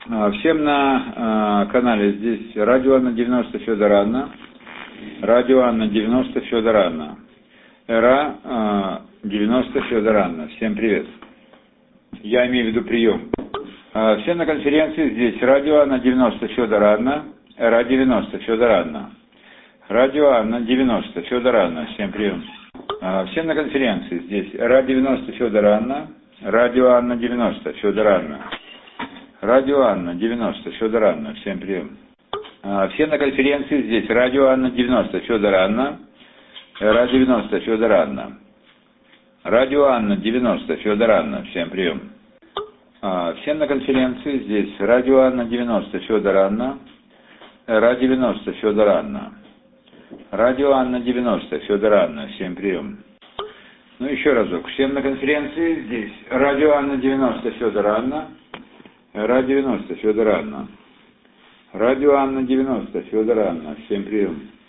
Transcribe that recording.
Всем на канале здесь Радио Анна 90 Федор Анна. Радио Анна 90 Федор Анна. РА 90 Федор Анна. Всем привет. Я имею в виду прием. Всем на конференции здесь Радио Анна 90 Федор Анна. РА 90 Федор Анна. Радио Анна 90 Федор Анна. Всем прием. Всем на конференции здесь РА 90 Федор Анна. Радио Анна 90 Федор Анна. Радио Анна 90 Федор Анна. Всем прием. Всем на конференции здесь Радио Анна 90 Федор Анна. РА 90 Федор Анна. Радио Анна 90 Федор Анна. Всем прием. Всем на конференции здесь Радио Анна 90 Федор Анна. РА 90 Федор Анна. Радио Анна 90 Федор Анна. Всем прием. Ну еще разок. Всем на конференции здесь Радио Анна 90 Федор Анна. РА 90 Федор Анна. Радио Анна 90 Федор Анна. Всем прием.